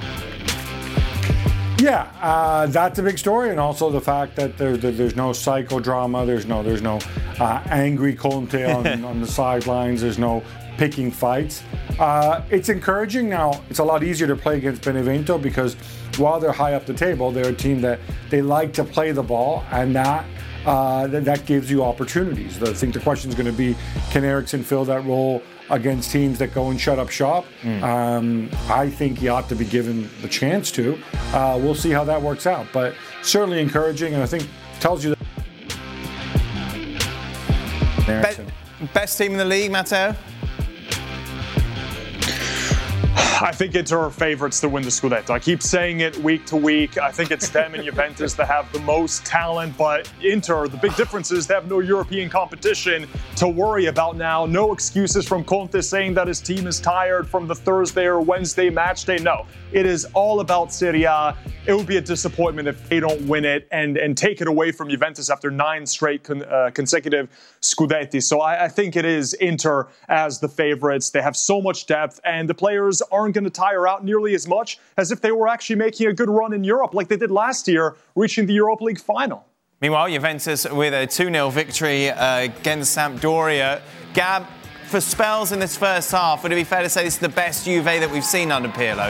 Yeah, uh, that's a big story, and also the fact that there, there, there's no psychodrama, there's no there's no uh, angry Conte on, on the sidelines, there's no picking fights. Uh, it's encouraging now. It's a lot easier to play against Benevento because while they're high up the table, they're a team that they like to play the ball, and that uh, that, that gives you opportunities. I think the question is going to be, can Eriksson fill that role against teams that go and shut up shop? Mm. Um, I think he ought to be given the chance to. Uh, we'll see how that works out, but certainly encouraging, and I think tells you that. Be- best team in the league, Matteo? I think Inter are favourites to win the Scudetto. I keep saying it week to week. I think it's them and Juventus that have the most talent, but Inter, the big difference is they have no European competition to worry about now. No excuses from Conte saying that his team is tired from the Thursday or Wednesday match day. No, it is all about Serie A. It would be a disappointment if they don't win it and, and take it away from Juventus after nine straight con, uh, consecutive Scudetti. So I, I think it is Inter as the favourites. They have so much depth, and the players aren't going to tire out nearly as much as if they were actually making a good run in Europe like they did last year, reaching the Europa League final. Meanwhile, Juventus with a two nil victory uh, against Sampdoria. Gab, for spells in this first half, would it be fair to say this is the best Juve that we've seen under Pirlo?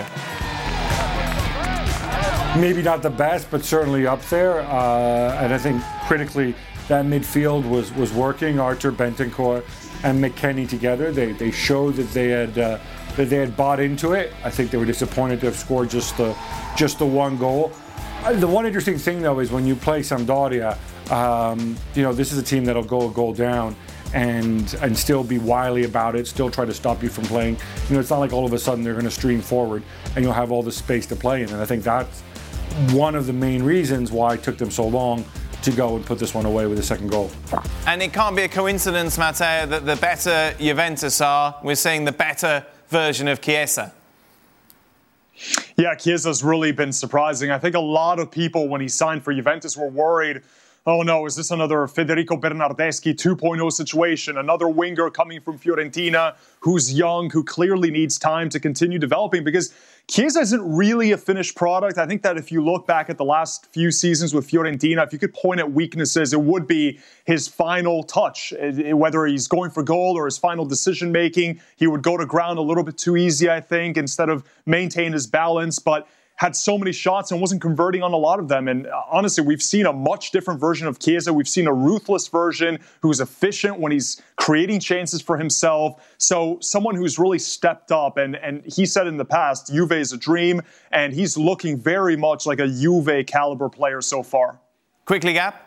Maybe not the best, but certainly up there. Uh, and I think critically, that midfield was, was working. Arthur, Bentancur, and McKennie together. They they showed that they had uh, that they had bought into it. I think they were disappointed to have scored just the just the one goal. Uh, the one interesting thing though is when you play Sampdoria, um, you know this is a team that'll go a goal down and and still be wily about it, still try to stop you from playing. You know, it's not like all of a sudden they're going to stream forward and you'll have all the space to play in. And I think that's one of the main reasons why it took them so long to go and put this one away with a second goal. And it can't be a coincidence, Matteo, that the better Juventus are, we're seeing the better version of Chiesa. Yeah, Chiesa's really been surprising. I think a lot of people, when he signed for Juventus, were worried, oh no, is this another Federico Bernardeschi two point oh situation? Another winger coming from Fiorentina who's young, who clearly needs time to continue developing, because Chiesa isn't really a finished product. I think that if you look back at the last few seasons with Fiorentina, if you could point at weaknesses, it would be his final touch. Whether he's going for goal or his final decision-making, he would go to ground a little bit too easy, I think, instead of maintain his balance. But had so many shots and wasn't converting on a lot of them. And honestly, we've seen a much different version of Chiesa. We've seen a ruthless version who's efficient when he's creating chances for himself. So someone who's really stepped up. And, and he said in the past, Juve is a dream. And he's looking very much like a Juve caliber player so far. Quickly, Gap.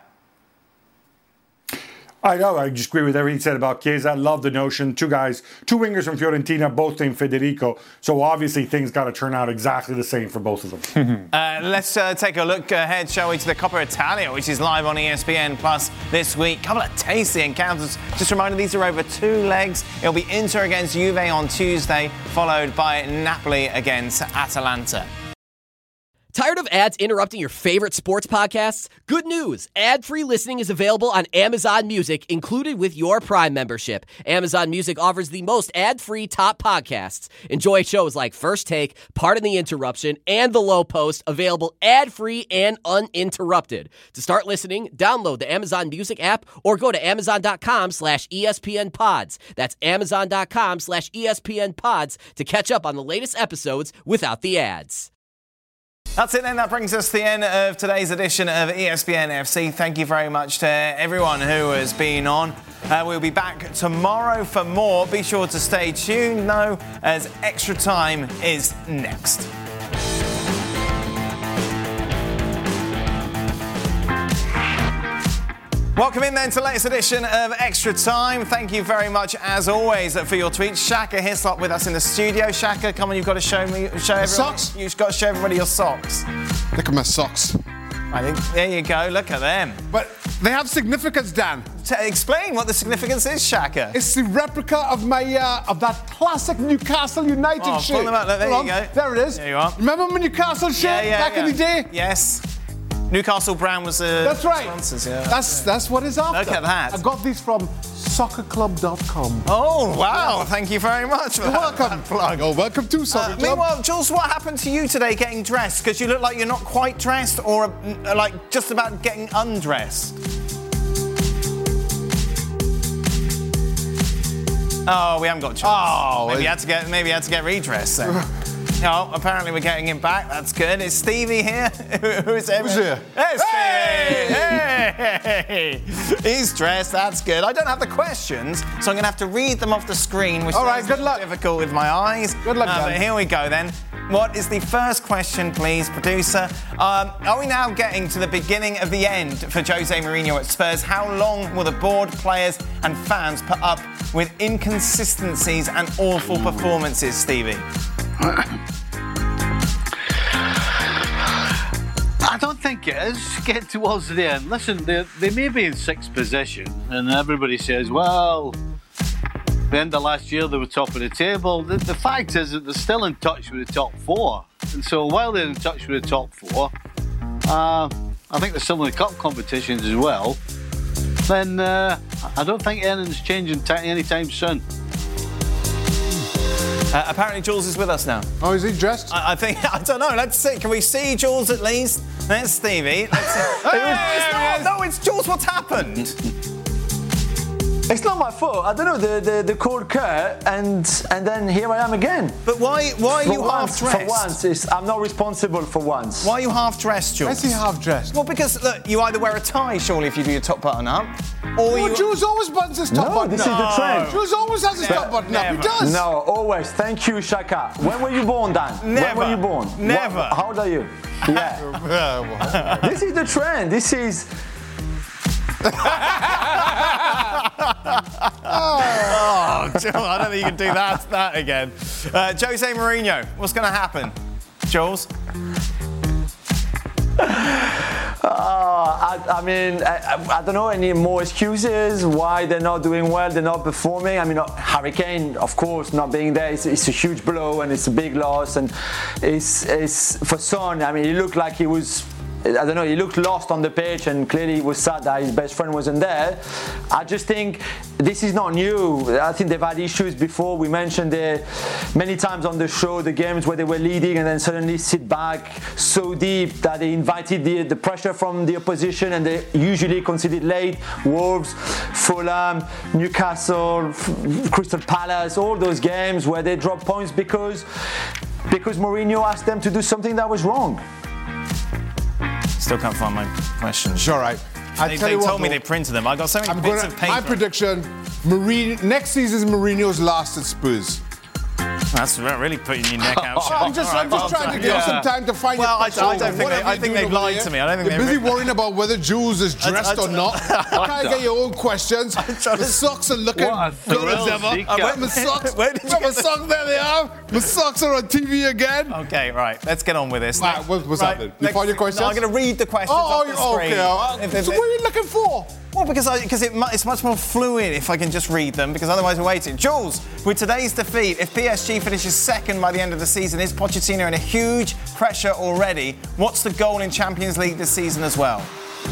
I know, I just agree with everything he said about Chiesa. I love the notion. Two guys, two wingers from Fiorentina, both named Federico. So obviously things got to turn out exactly the same for both of them. uh, let's uh, take a look ahead, shall we, to the Coppa Italia, which is live on E S P N Plus this week. A couple of tasty encounters. Just a reminder, these are over two legs. It'll be Inter against Juve on Tuesday, followed by Napoli against Atalanta. Tired of ads interrupting your favorite sports podcasts? Good news! Ad-free listening is available on Amazon Music, included with your Prime membership. Amazon Music offers the most ad-free top podcasts. Enjoy shows like First Take, Pardon the Interruption, and The Low Post, available ad-free and uninterrupted. To start listening, download the Amazon Music app or go to amazon.com slash ESPN pods. That's amazon.com slash ESPN pods to catch up on the latest episodes without the ads. That's it then. That brings us to the end of today's edition of E S P N F C. Thank you very much to everyone who has been on. Uh, we'll be back tomorrow for more. Be sure to stay tuned, though, as Extra Time is next. Welcome in then to the latest edition of Extra Time. Thank you very much, as always, for your tweets. Shaka Hislop with us in the studio. Shaka, come on, you've got to show me, show everyone. Socks? You've got to show everybody your socks. Look at my socks. I think, there you go, look at them. But they have significance, Dan. To explain what the significance is, Shaka. It's the replica of my uh, of that classic Newcastle United oh, shirt. Pull them out, look, there Hold you on. go. There it is. There you are. Remember my Newcastle shirt yeah, yeah, back yeah. in the day? Yes. Newcastle Brown was the That's right. sponsors, yeah. That's that's what it's after. Look at that. I got these from soccer club dot com. Oh, wow. Yeah. Thank you very much for You're that, welcome. that plug. Oh, welcome to Soccer uh, Club. Meanwhile, Jules, what happened to you today getting dressed? Because you look like you're not quite dressed or uh, like just about getting undressed. Oh, we haven't got a chance. Oh, maybe you had to get maybe you had to get redressed then. Oh, apparently we're getting him back. That's good. Is Stevie here? Who's Who's here? Hey, Stevie! Hey! He's dressed. That's good. I don't have the questions, so I'm going to have to read them off the screen, which All right, is good luck. difficult with my eyes. Good luck, uh, Dan. But here we go then. What is the first question, please, producer? Um, are we now getting to the beginning of the end for Jose Mourinho at Spurs? How long will the board, players and fans put up with inconsistencies and awful performances, Stevie? I don't think it is. Get towards the end. Listen, they, they may be in sixth position, and everybody says, well, the end of last year they were top of the table. The, the fact is that they're still in touch with the top four. And so while they're in touch with the top four, uh, I think they're still in the cup competitions as well, then uh, I don't think anything's changing t- anytime soon. Uh, apparently Jules is with us now. Oh, is he dressed? I, I think, I don't know, let's see. Can we see Jules at least? There's Stevie. Let's see. Hey, it's not, no, it's Jules, what's happened? It's not my fault. I don't know. The the, the call cut, and and then here I am again. But why why are for you once, half dressed? For once, it's, I'm not responsible for once. Why are you half dressed, Jules? Why is he half dressed? Well, because look, you either wear a tie, surely, if you do your top button up, or Oh, you. Jules always buttons his top No, button this up. is the trend. Jules always has his Never, top button up. He never. does. No, always. Thank you, Shaka. When were you born, Dan? Never. When were you born? Never. What, how old are you? Yeah. This is the trend. This is. Oh, Jules, I don't think you can do that that again. Uh, Jose Mourinho, what's going to happen, Jules? Uh, I, I mean, I, I don't know any more excuses why they're not doing well, they're not performing. I mean, Harry Kane, of course, not being there, it's, it's a huge blow and it's a big loss. And it's, it's for Son, I mean, he looked like he was, I don't know, he looked lost on the pitch and clearly he was sad that his best friend wasn't there. I just think this is not new. I think they've had issues before. We mentioned it many times on the show, the games where they were leading and then suddenly sit back so deep that they invited the, the pressure from the opposition and they usually conceded late. Wolves, Fulham, Newcastle, Crystal Palace, all those games where they dropped points because, because Mourinho asked them to do something that was wrong. Still can't find my questions. All right. I They, tell they you what, told me though, they printed them. I got so many I'm bits gonna, of paper. my prediction: Mourinho, next season's Mourinho's last at Spurs. That's really putting your neck out. So I'm just, I'm just trying to give you some time to find well, your I, I don't questions. think they, I think they've lied there. to me. I don't think You're they've busy worrying about whether Jules is dressed I- I- or not. You can't get your own questions. The socks are looking What a good as thrill ever. seeker. Where my socks? Where did you Where my get the- socks? There they are. My socks are on T V again. Okay, right. Let's get on with this. Right, what- what's Right, happening? You next- found your questions? No, I'm going to read the questions Oh, off the oh, screen. okay. Uh, If- if- So what are you looking for? Well, because I, because it, mu- it's much more fluid if I can just read them, because otherwise we're waiting. Jules, with today's defeat, if P S G finishes second by the end of the season, is Pochettino in a huge pressure already? What's the goal in Champions League this season as well?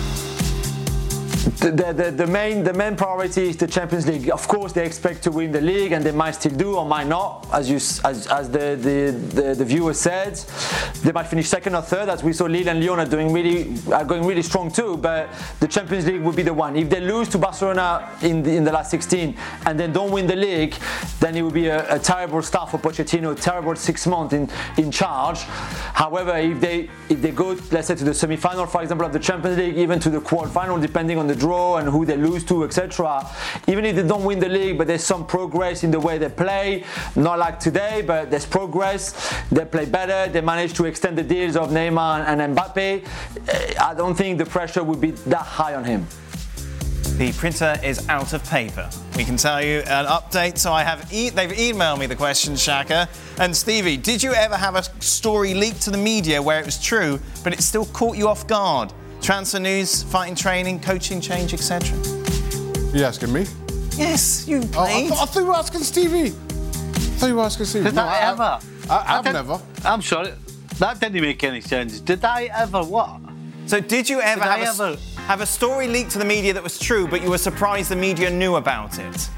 The, the, the, main, the main priority is the Champions League. Of course, they expect to win the league, and they might still do or might not, as you, as, as the, the, the, the viewer said. They might finish second or third, as we saw Lille and Lyon are doing really, are going really strong too. But the Champions League will be the one. If they lose to Barcelona in the, in the last sixteen and then don't win the league, then it will be a, a terrible start for Pochettino, a terrible six months in, in charge. However, if they if they go, let's say, to the semi-final, for example, of the Champions League, even to the quarter-final, depending on the draw and who they lose to, et cetera. Even if they don't win the league, but there's some progress in the way they play, not like today, but there's progress. They play better. They manage to extend the deals of Neymar and Mbappe. I don't think the pressure would be that high on him. The printer is out of paper. We can tell you an update. So I have e- they've emailed me the question, Shaka. And Stevie, did you ever have a story leaked to the media where it was true, but it still caught you off guard? Transfer news, fighting training, coaching change, et cetera. You asking me? Yes, you played. Oh, I, th- I thought you were asking Stevie. I thought you were asking Stevie. Did No, I, I, ever? I, I, I've did- never. I'm sorry. That didn't make any sense. Did I ever what? So did you ever, Did have, I a, s- ever- have a story leaked to the media that was true, but you were surprised the media knew about it?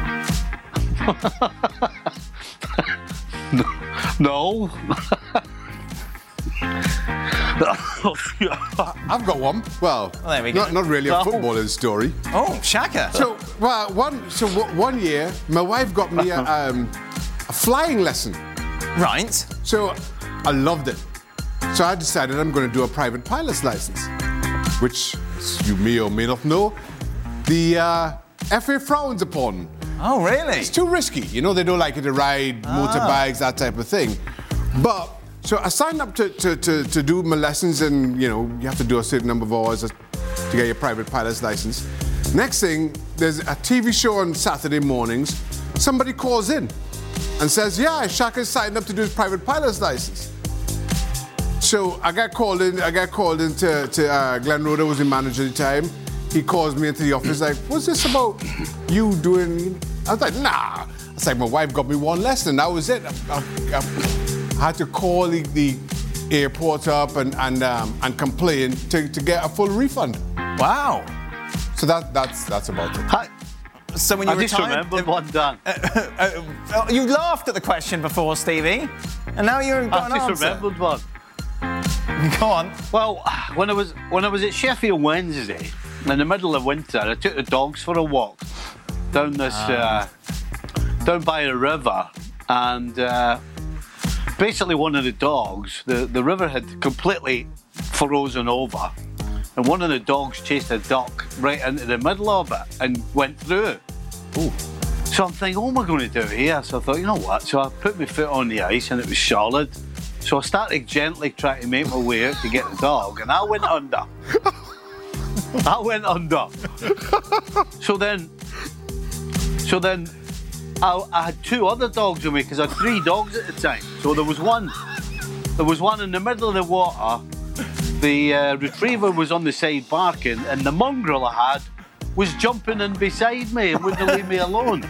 No. I've got one. Well, Well, there we go. not, not really a No. footballing story. Oh, Shaka. So, well, one so w- one year, my wife got me a, um, a flying lesson. Right. So I loved it. So I decided I'm going to do a private pilot's license, which you may or may not know, the uh, F A frowns upon. Oh, really? It's too risky. You know, they don't like you to ride Ah. motorbikes, that type of thing. But, so I signed up to, to, to, to do my lessons, and, you know, you have to do a certain number of hours to get your private pilot's license. Next thing, there's a T V show on Saturday mornings. Somebody calls in and says, yeah, Shaka's signed up to do his private pilot's license. So I got called in, I got called in to, to uh, Glenn Roeder was the manager at the time. He calls me into the office like, what's this about you doing? I was like, nah. I was like, my wife got me one lesson, that was it. I, I, I had to call the, the airport up and, and, um, and complain to, to get a full refund. Wow. So that, that's, that's about it. I, so when you I just retired, remembered one, Dan. Uh, uh, you laughed at the question before, Stevie, and now you're got I an just answer. remembered one. Go on. Well, when I was when I was at Sheffield Wednesday, in the middle of winter, I took the dogs for a walk down this uh, down by a river, and uh, basically one of the dogs, the the river had completely frozen over, and one of the dogs chased a duck right into the middle of it and went through it. Ooh. So I'm thinking, what am I going to do here? So I thought, you know what? So I put my foot on the ice and it was solid. So I started gently trying to make my way out to get the dog, and I went under. I went under. So then, so then, I, I had two other dogs with me because I had three dogs at the time. So there was one, there was one in the middle of the water. The uh, retriever was on the side barking, and the mongrel I had was jumping in beside me and wouldn't leave me alone.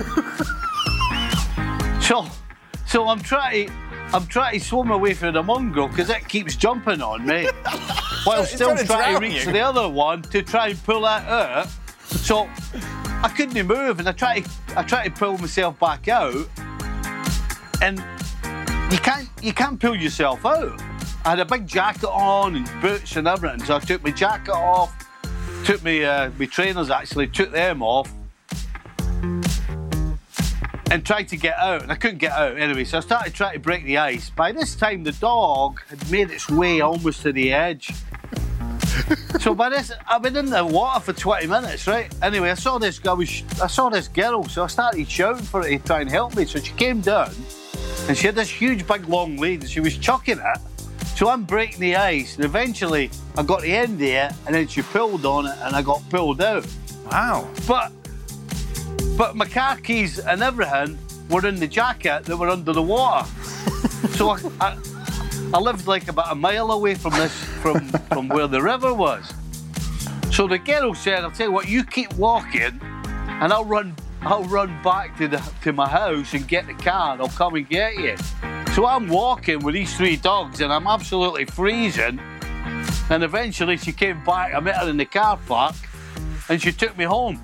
So, so I'm trying to. I'm trying to swim away from the mongrel because it keeps jumping on me while It's still trying to trying to drown reach you. the other one to try and pull that out. So I couldn't move, and I tried to, I tried to pull myself back out, and you can't you can't pull yourself out. I had a big jacket on and boots and everything, so I took my jacket off, took my uh, my trainers actually, took them off, and tried to get out, and I couldn't get out anyway, so I started trying to break the ice. By this time, the dog had made its way almost to the edge. So by this, I've been in the water for twenty minutes, right? Anyway, I saw this guy, was, I saw this girl, so I started shouting for her to try and help me. So she came down, and she had this huge, big, long lead, and she was chucking it. So I'm breaking the ice, and eventually I got the end there, and then she pulled on it, and I got pulled out. Wow. But But my car keys and everything were in the jacket that were under the water. So I, I, I lived like about a mile away from this, from, from where the river was. So the girl said, I'll tell you what, you keep walking and I'll run I'll run back to the to my house and get the car and I'll come and get you. So I'm walking with these three dogs and I'm absolutely freezing. And eventually she came back, I met her in the car park and she took me home.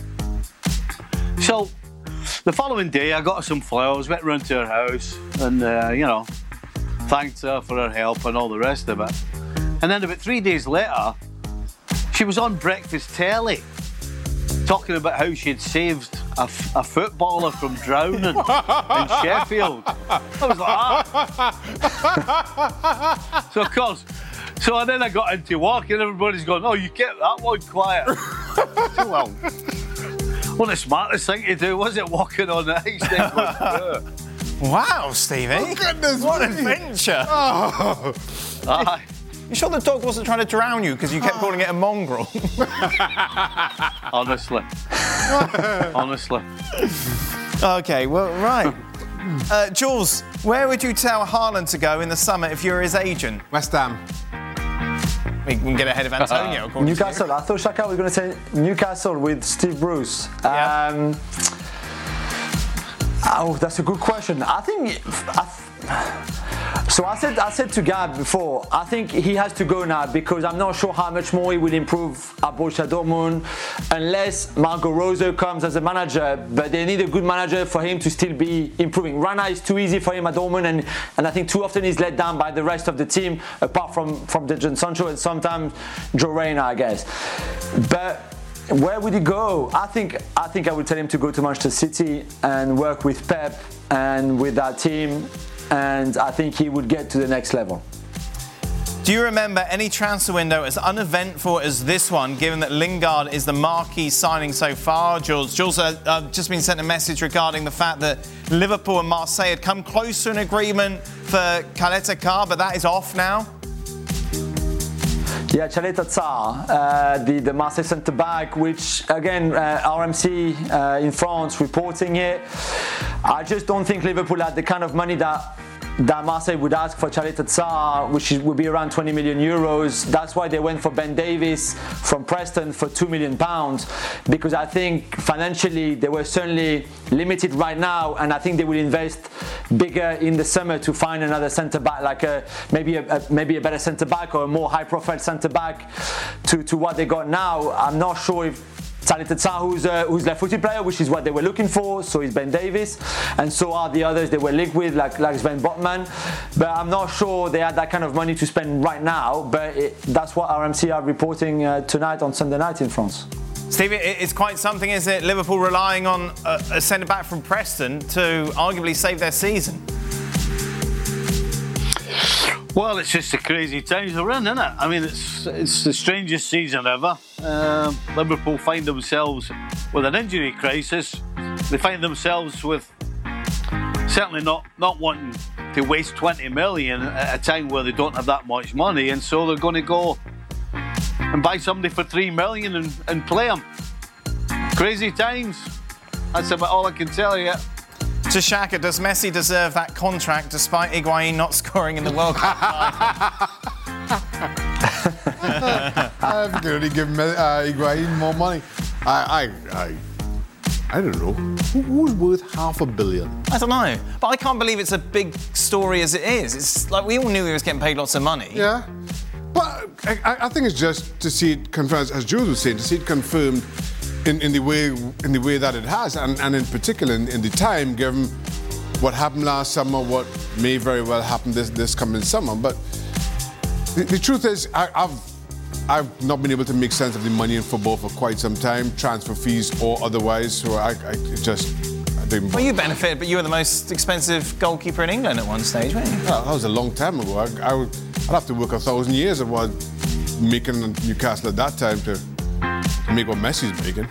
So, the following day, I got her some flowers, went round to her house, and, uh, you know, thanked her for her help and all the rest of it. And then about three days later, she was on breakfast telly, talking about how she had saved a, a footballer from drowning in Sheffield. I was like, ah. So, of course, so then I got into work, and everybody's going, oh, you kept that one quiet. So, well, well, the smartest thing to do was it walking on the ice. Wow, Stevie. Oh, goodness what me. an adventure. Oh. Aye. You sure the dog wasn't trying to drown you because you kept calling it a mongrel? Honestly. Honestly. Okay, well, right. Uh, Jules, where would you tell Haaland to go in the summer if you're his agent? West Ham. We can get ahead of Antonio, of course. Newcastle. I thought Shaka was going to say Newcastle with Steve Bruce. Yeah. Um, oh, that's a good question. I think. I, so I said, I said to Gab before, I think he has to go now because I'm not sure how much more he will improve at Borussia Dortmund unless Marco Rose comes as a manager. But they need a good manager for him to still be improving. Right now, it's too easy for him at Dortmund, and, and I think too often he's let down by the rest of the team, apart from from Jadon Sancho and sometimes Joe Reyna, I guess. But where would he go? I think I think I would tell him to go to Manchester City and work with Pep and with that team and I think he would get to the next level. Do you remember any transfer window as uneventful as this one, given that Lingard is the marquee signing so far? Jules, Jules, uh, I've just been sent a message regarding the fact that Liverpool and Marseille had come close to an agreement for Caleta Car, but that is off now. Yeah, Caleta Car, uh, the, the Marseille centre-back, which, again, uh, R M C uh, in France reporting it. I just don't think Liverpool had the kind of money that that Marseille would ask for Caleta Car, which would be around twenty million euros. That's why they went for Ben Davies from Preston for two million pounds, because I think financially they were certainly limited right now, and I think they will invest bigger in the summer to find another centre-back, like a, maybe, a, a, maybe a better centre-back or a more high-profile centre-back to, to what they got now. I'm not sure if Caleta Car, who's a who's left-footed player, which is what they were looking for, so is Ben Davies, and so are the others they were linked with, like, like Sven Botman. But I'm not sure they had that kind of money to spend right now, but it, that's what R M C are reporting uh, tonight on Sunday night in France. Stevie, it's quite something, isn't it? Liverpool relying on a, a centre-back from Preston to arguably save their season. Well, it's just the crazy times we're in, isn't it? I mean, it's it's the strangest season ever. Um, Liverpool find themselves with an injury crisis. They find themselves with certainly not, not wanting to waste twenty million at a time where they don't have that much money, and so they're going to go and buy somebody for three million and, and play them. Crazy times. That's about all I can tell you. To Shaka, does Messi deserve that contract despite Higuain not scoring in the World Cup? I could only give uh, Higuain more money. I, I, I, I don't know. Who, who's worth half a billion? I don't know, but I can't believe it's a big story as it is. It's like we all knew he was getting paid lots of money. Yeah, but I, I think it's just to see it confirmed, as Jules was saying, to see it confirmed in, in the way in the way that it has, and, and in particular in, in the time, given what happened last summer, what may very well happen this this coming summer. But the, the truth is, I, I've I've not been able to make sense of the money in football for quite some time, transfer fees or otherwise. So I, I just I didn't. Well, you benefited, but you were the most expensive goalkeeper in England at one stage, weren't you? Well, that was a long time ago. I, I would, I'd have to work a thousand years of what making Newcastle at that time to. Make what Messi's making.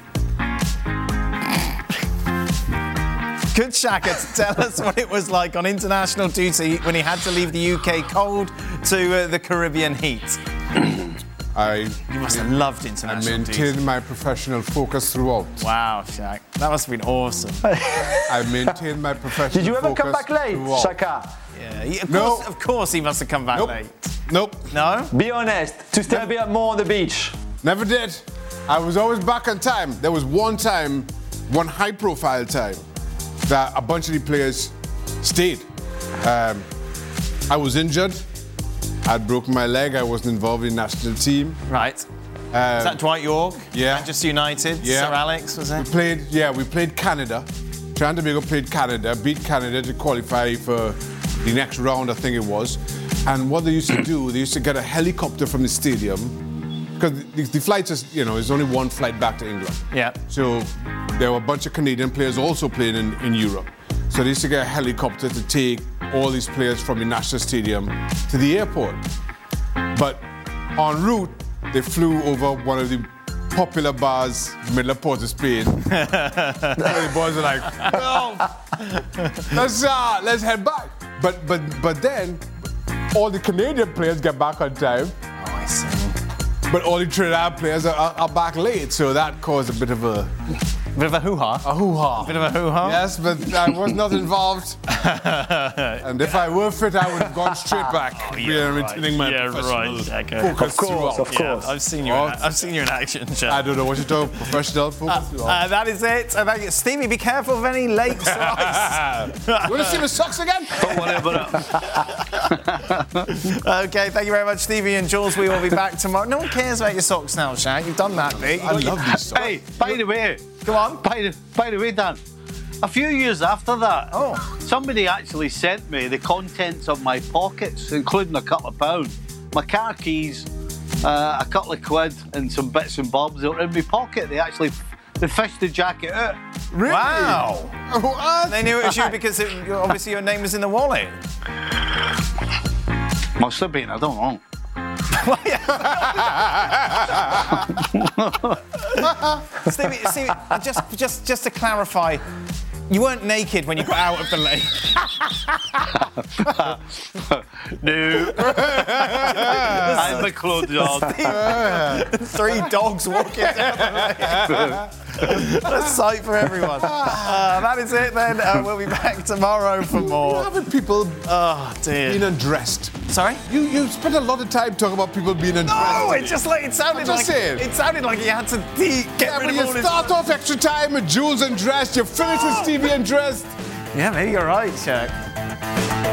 Could Shaka tell us what it was like on international duty when he had to leave the U K cold to uh, the Caribbean heat? I you must have loved international I maintained duty. my professional focus throughout. Wow, Shaq, that must have been awesome. I maintained my professional. Did you ever come back late, throughout. Shaka? Yeah, of, no. course, of course he must have come back nope. late. Nope. No? Be honest. To stay a bit more on the beach. Never did. I was always back on time. There was one time, one high-profile time, that a bunch of the players stayed. Um, I was injured. I'd broken my leg. I wasn't involved in the national team. Right. Um, Is that Dwight York? Yeah. Manchester United? Yeah. Sir Alex, was it? We played, yeah, we played Canada. Trinidad and Tobago played Canada, beat Canada to qualify for the next round, I think it was. And what they used to do, they used to get a helicopter from the stadium, because the, the flights is, you know, there's only one flight back to England. Yeah. So there were a bunch of Canadian players also playing in, in Europe. So they used to get a helicopter to take all these players from the national stadium to the airport. But en route, they flew over one of the popular bars, middle of Port of Spain. The boys were like, no, let's, uh, let's head back. But, but, but then, all the Canadian players get back on time. Oh, I see. But all the Trinidad players are, are, are back late, so that caused a bit of a... A bit of a hoo-ha? A hoo-ha. A bit of a hoo-ha? Yes, but I was not involved. And if I were fit, I would have gone straight back. Oh, yeah, right. My yeah, right. Okay. Focus of course, of course. Yeah, I've seen you. In, I've seen you in action, Chef. I don't know what you're talking. Professional focus. Uh, uh, that is it. Uh, that, Stevie, be careful of any lake slice. You want to see the socks again? Don't worry about it. Okay, thank you very much, Stevie and Jules. We will be back tomorrow. No one cares about your socks now, Shaq. You've done that, mate. I love these socks. Hey, by the way, go on. By the, by the way, Dan, a few years after that, oh. somebody actually sent me the contents of my pockets, including a couple of pounds, my car keys, uh, a couple of quid, and some bits and bobs that were in my pocket. They actually, they fished the jacket out. Really? Wow. What? They knew it was you because it, obviously your name was in the wallet. Must have been, I don't know. Stevie, Stevie, just, just, just to clarify, you weren't naked when you got out of the lake. No. I had my clothes on. Three dogs walking down the lake. What a sight for everyone. Uh, that is it then. Uh, we'll be back tomorrow for more. Haven't people oh, dear. been undressed? Sorry? You you spent a lot of time talking about people being undressed. No, it just like it sounded I'm like just saying. it sounded like he had to de- get Yeah, rid but of you all his. start off extra time with Jules undressed, you finish with Stevie undressed. Yeah, maybe you're right, Shaq.